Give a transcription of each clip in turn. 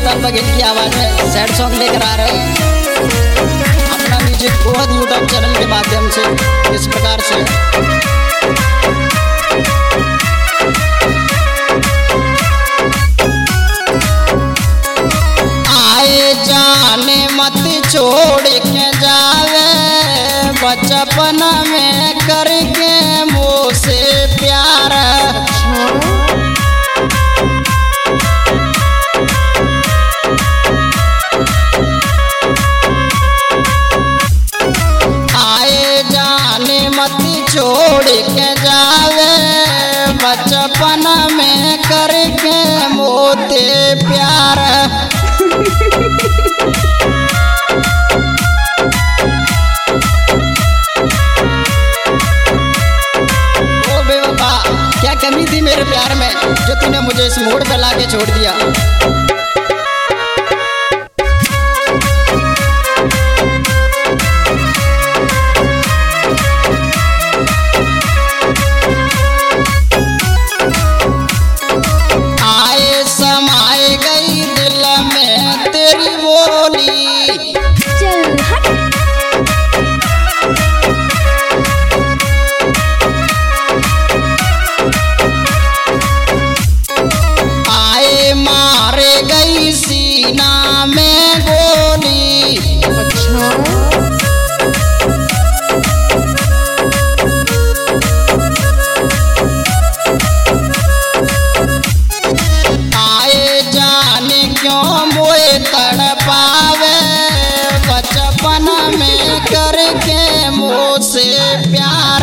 सुल्तान बघेल की आवाज में सैड सॉन्ग लेकर आ रहे हैं अपना म्यूजिक बहुत यूट्यूब चैनल के माध्यम से इस प्रकार से। आए जाने मत छोड़ के जावे बचपन में करके मुझसे प्यार। छोड़ के जावे बचपन में करके मोते प्यार। ओ बेवफा क्या कमी थी मेरे प्यार में जो तूने मुझे इस मोड़ पे लाके छोड़ दिया। बचपन में करके मुझसे प्यार।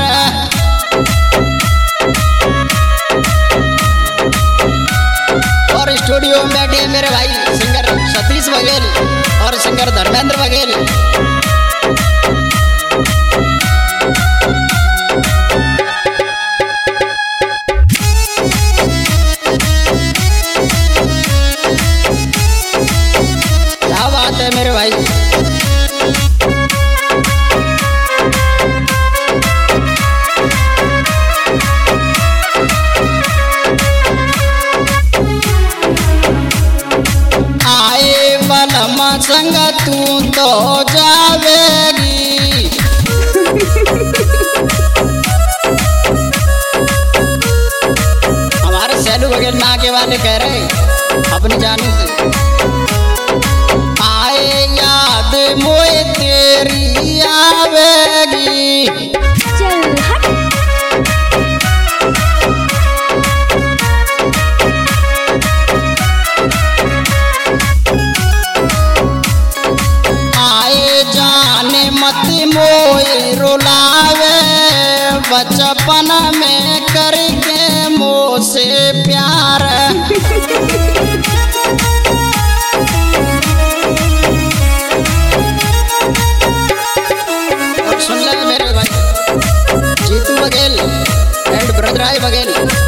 और स्टूडियो में बैठे मेरे भाई सिंगर सतीश बघेल और सिंगर धर्मेंद्र बघेल। क्या बात है मेरे भाई। संग तू तो जावेगी हमारे सैलू बघेल ना के वाले कह रहे अपनी जानू से। आए याद मोए तेरी आवेगी मोए रुलावे बचपन में करके मुझसे प्यार। और सुन ले मेरे भाई जीतू बघेल एंड ब्रदराई बघेल।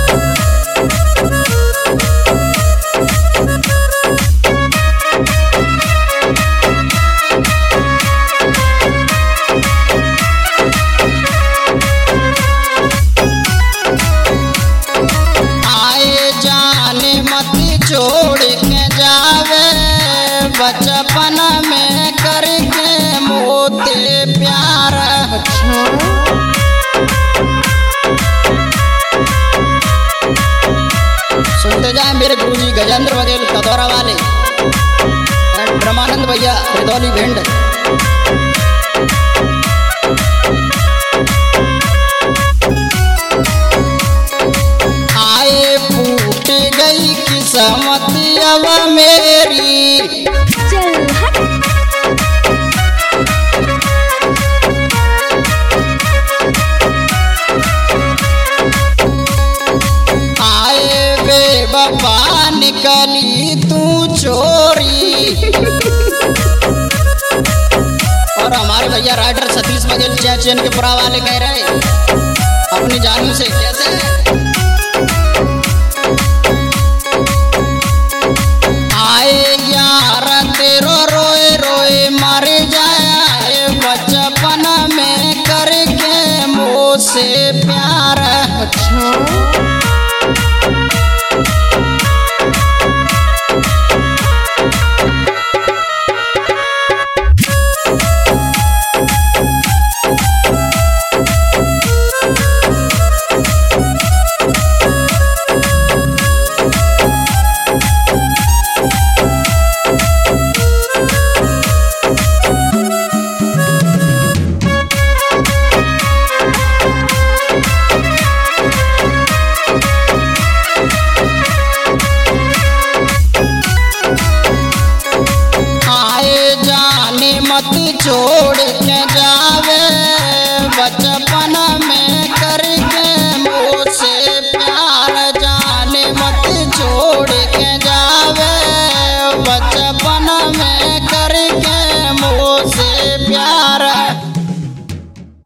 छोड़ के जावे बचपन में करके मोते प्यार। सुनते जाए मेरे गुरुजी गजेंद्र बघेल कदौरा वाले एंड ब्रह्मानंद भैया हृदौली भिंड। किस्मत अब मेरी आए बेवफा निकली तू चोरी। और हमारे भैया राइटर सतीश बघेल चैन के पुरा वाले कह रहे अपनी जानू से कैसे। रोए रोए मर जाए बचपन में करके मुझसे प्यार।